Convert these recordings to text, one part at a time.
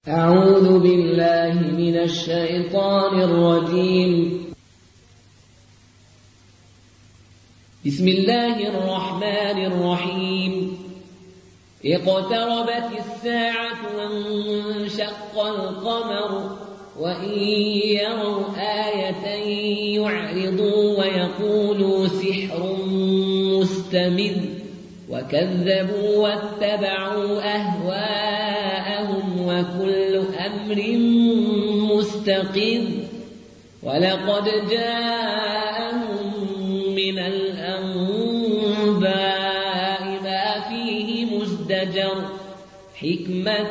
أعوذ بالله من الشيطان الرجيم. بسم الله الرحمن الرحيم. اقتربت الساعة وانشق القمر وإن يروا آية يعرضوا ويقولوا سحر مستمر وكذبوا واتبعوا أهواءهم وكل أمر مستقر ولقد جاءهم من الأنباء ما فيه مزدجر حكمة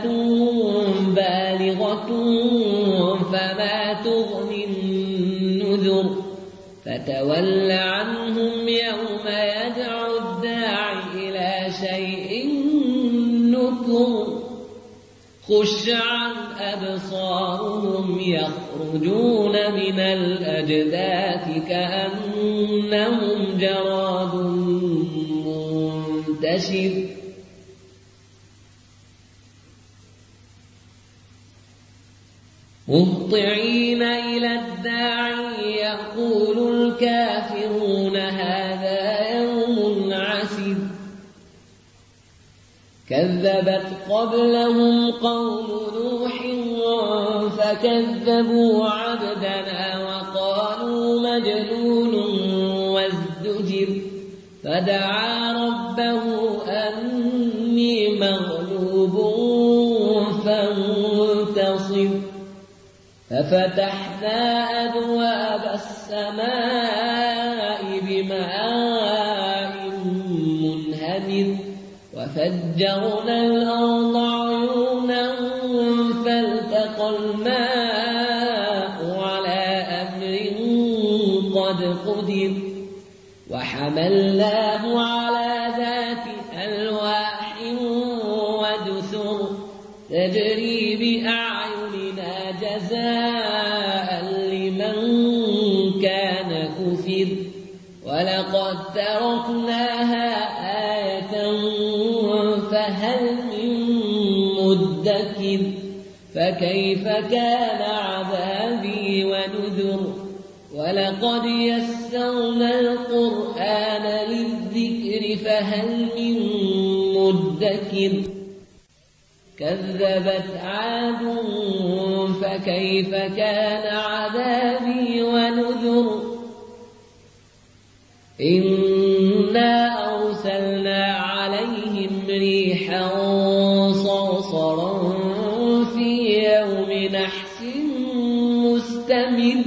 بالغة فما تغني النذر فتول عنهم يوم يدعو الداعي إلى شيء نكر خش عن أبصارهم يخرجون من الأجداث كأنهم جراد منتشر مهطعين إلى الداعي يقول الكافرون هذا يوم عسر كذبت قبلهم قوم نوح فكذبوا عبدنا وقالوا مجنون وازدجر فدعا ربه أني مغلوب فانتصر ففتحنا أبواب السماء بماء منهمر وفجرنا الأرض عيونا فالتقى الماء على أمر قد قدر وحملناه على ذات ألواح ودسر تجري بأعيننا جزاء لمن كان كفر ولقد تركناها آية فهل من مدكر فكيف كان عذابي ونذر ولقد يسرنا القرآن للذكر فهل من مدكر كذبت عاد فكيف كان عذابي ونذر إنا أرسلنا عليهم ريحا صرصرا في يوم نحس مستمر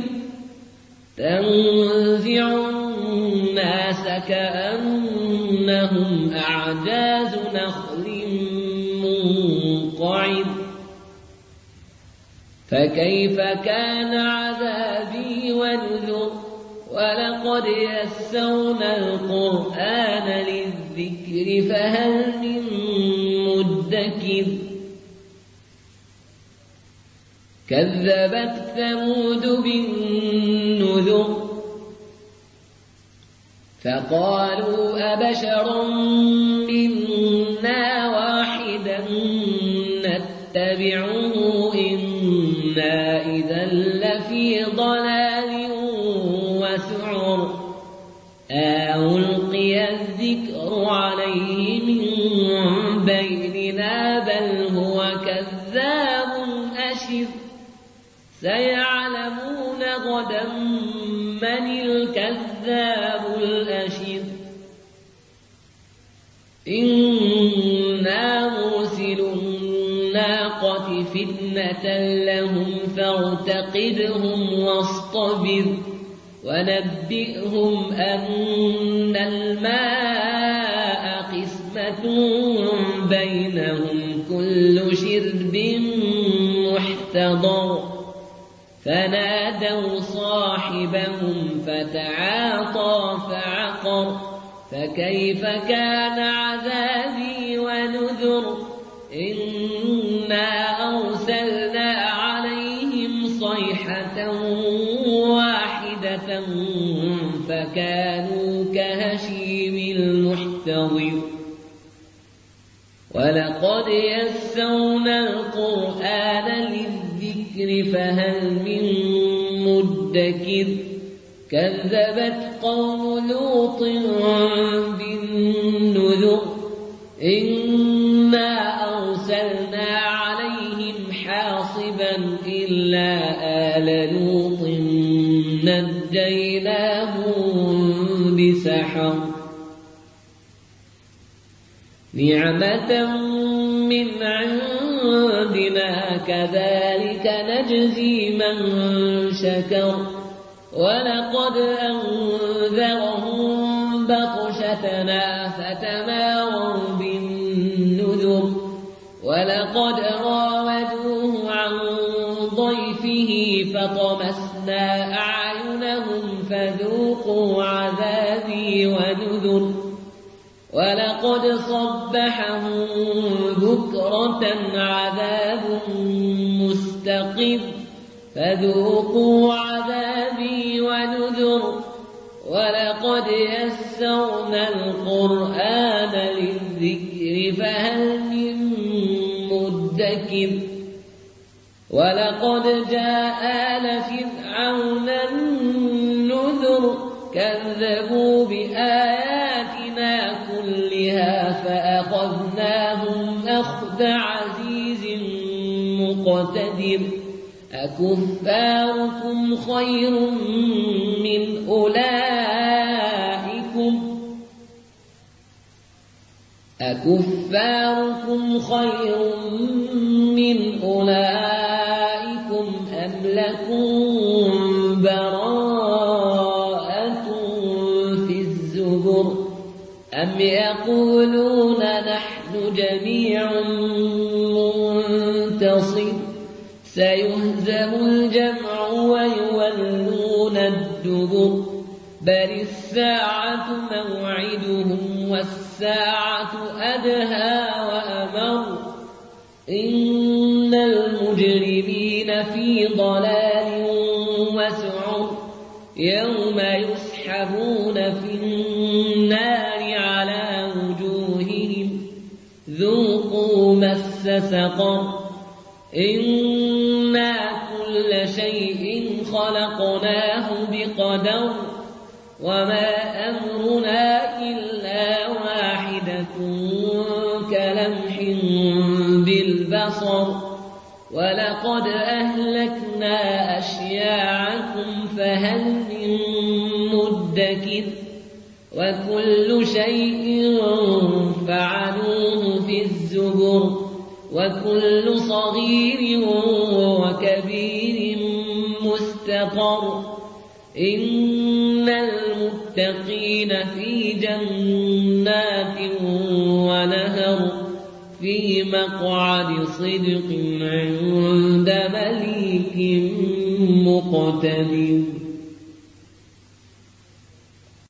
تنزع الناس كأنهم أعجاز نخل منقعر فكيف كان عذابي ونذر ولقد يسرنا القرآن للذكر فهل من مدكر كذبت ثمود بالنذر فقالوا أبشرا منا واحدا نتبعه إنا إذا لفي ضلال وسعر ألقي الذكر عليه من بيننا بل هو كذاب أشر سيعلمون غدا من الكذاب الأشر إنا مرسل الناقة فتنة لهم فارتقبهم واصطبر ونبئهم أن الماء قسمة بينهم كل شرب محتضر فنادوا صاحبهم فتعاطى فعقر فكيف كان عذابي ونذر إنا أرسلنا عليهم صيحة واحدة فكانوا كهشيم المحتضر ولقد يسرنا القرآن للذكر فهل من مدكر كذبت قوم لوط بالنذر إنا أرسلنا عليهم حاصبا إلا آل لوط نجيناهم بسحر نعمة من عندنا كذلك نجزي من شكر ولقد أنذرهم بطشتنا فتماروا بالنذر ولقد راودوه عن ضيفه فطمسنا أعينهم فذوقوا عذابي ونذر ولقد صبحهم بكرة عذاب مستقر فذوقوا عذابي ونذر ولقد يسرنا القرآن للذكر فهل من مدكر ولقد جاء آل فرعون النذر كذبوا بآياتنا كلها فأخذناهم أخذ عزيز مقتدر أكفاركم خير من أولئكم أم لكم براءة في الزبر أم يقولون نحن جميع منتصر سيهزم الجمع ويولون الدبر بل الساعة موعدهم والساعة أدهى وأمر إن المجرمين في ضلال وسعر يوم يسحبون في النار على وجوههم ذوقوا مس سقر إنا كل شيء خلقناه بقدر وما أمرنا إلا واحدة كلمح بالبصر ولقد أهلكنا أشياعكم فهل من مدكر وكل شيء فعلوه في الزبر وكل صغير وكبير مستقر إن المتقين في جنات ونهر في مقعد صدق عند مليك مقتدر.